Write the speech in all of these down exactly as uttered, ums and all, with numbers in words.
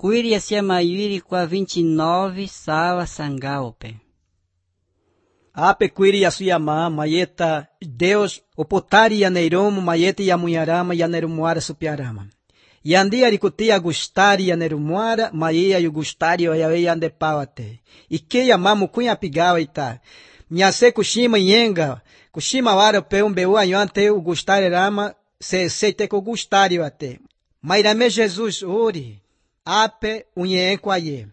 Cuiri asia mayuri kwa vinte e nove sawa sangaope. Ape cuiri yasuyama, mayeta Deus, o potari yaneiromo, mayete yamunharama, yanerumuara supiarama. Yandi arikuti agustari yanerumuara, maia e o gustari oyawe yandepawate. Ike yamamu cunha pigawa ita. Nyase kushima yenga, kushima wara pe umbeu anyoante o gustari rama, se seite ko gustari ate. Mairame Jesus uri, ape unye kwaye.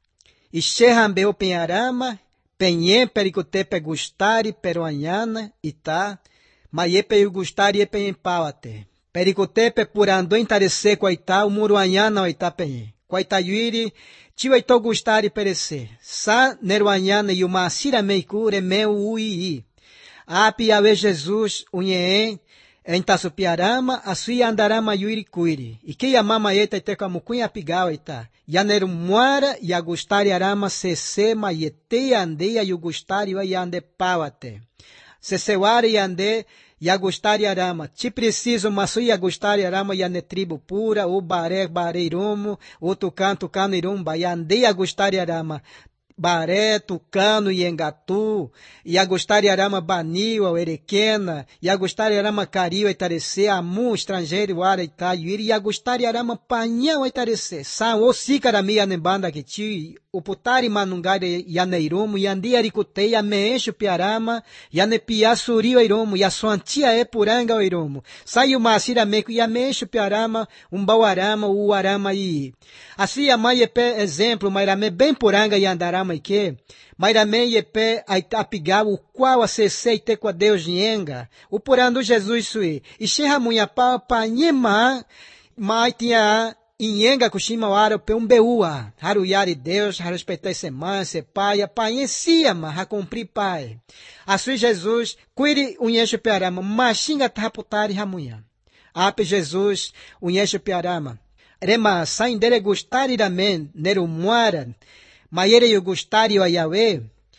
Ixerrambeu penharama, penhe pericute pe gustari peruanhana ita, maie pe gustari e penhempawate. Pericute pe purando entarece kwa ita, o muruanhana o ita penhe. Kwa ita yuiri, tio ito gustari perece. Sa neruanhana e uma asira meicure meu uii. Ape ave Jesus unye entasupiarama, asui andarama yuiri cuiri. E que amama eta ite kwa mucunha pigawa ita. Yaneru muara e agustari arama sese maiete andeia e o gustari o yande pawate. Seseware yande e agustari arama. Te preciso masui agustari arama yane tribo pura, o baré bareiromo, o tucan tucano irumba, yande agustari arama. Baré, Tucano e Engatu, e Agustari Arama Banil, o Erequena, e Agustari Arama Cario, Itarecê, Amu, estrangeiro, Ara, Itaiuiri, e Agustari Arama Panhão, Itarecê, São, o Sicarami, Anembanda, Kiti, o Putari Manungari, Yaneirumo, Yandi Aricutei, Ameencho, Piarama, Yanepia, Surio, Iromo, e a sua antia é Puranga, o Iromo, saiu Macira Meco, e Ameencho, Piarama, Umbauarama, o Arama, e assim a mãe é exemplo, Mairame, bem Puranga, e Andarama, que Mairame yepe apigar o qual a cessei te com a Deus nienga o porando Jesus sui e xerra munha pa panhema mai tinha inhenga kushima wara pe um beua haruyari Deus respeitar se mãe se pai apanhecia ma ha cumprir pai assim Jesus cuide unheche piarama machinga taputari hamunha ape Jesus unheche piarama rema saindere gustari ramen neru muara Maiere e o gustari o Yahweh,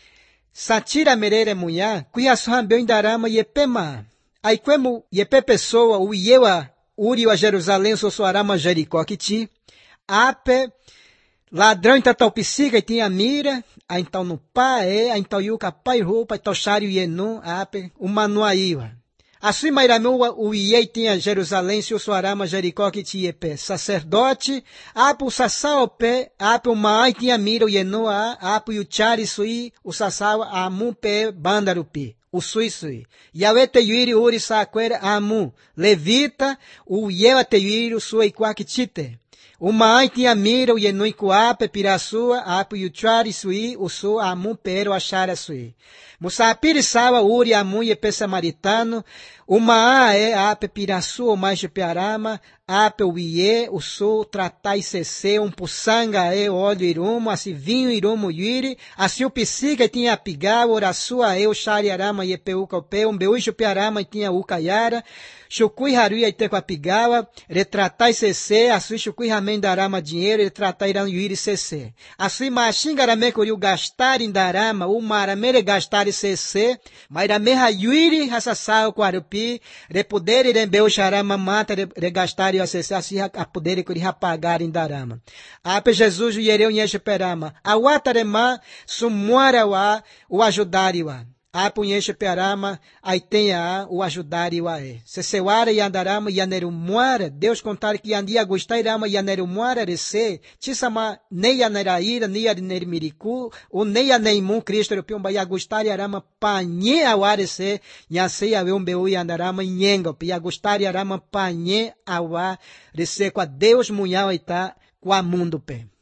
satira merere munha, cuia sohambeu indarama yepema. Aí quemo yepe pessoa, o iewa, uri a Jerusalém, so soarama Jericó, que ti, ape, ladrão tatalpisiga e tinha mira, aí então no pai, aí então yuca pai roupa, então chário yenu, ape, o manuaiwa. Assim mairamu o iei tinha Jerusalém, se o soarama Jericó que tinha pé. Sacerdote, apo o sassao pé, apo o maai tinha mira o yenoa, apo o chari sui, o sassao amu pé bandarupi. O sui sui. Yahweh te yuiri uri saquera amu. Levita, o yewa te yuiri o sui quaquitite. O maai tinha mira o yenui kuape pirasua, apo o chari sui, o su amu pero achara sui. Musapiri sawa uri amu yepe samaritano, o maa é ape pirasu o mais piarama, ape o ie, o sul, tratai cc, um pussanga é óleo irumo, assim vinho irumo yuiri, assim o psiga tinha pigal, orasua é o xariarama iepeuca o pe, um beujo piarama tinha o caiara, Chukui haruia ite com a pigawa, retratai cc, assim chukui ramen darama dinheiro, retratai iran yuiri cc. Assim machinga rame curiu gastar em darama, o maramere gastar cc, mairame hayuiri hasassao quarupi, repudere rembeu charama mata, regastar e acessar, assim a poder curi rapagar em darama. Ape Jesus yereu nyeche perama, awatarema, sumuarawa, o ajudariwa. A punheche perama, aí tem a o ajudar e o aé. Se seuara e andarama e anerumuara, Deus contar que andia gostairama e anerumuara rece, tisama nem aneraíra, nem anermiricu, ou nem aneimu, Cristo, o piumba e agostar e arama panhe ao arece, nhasei a umbeu e andarama nhenga, e agostar e arama panhe ao arece, com a Deus munhal e tá, com a mundo pé.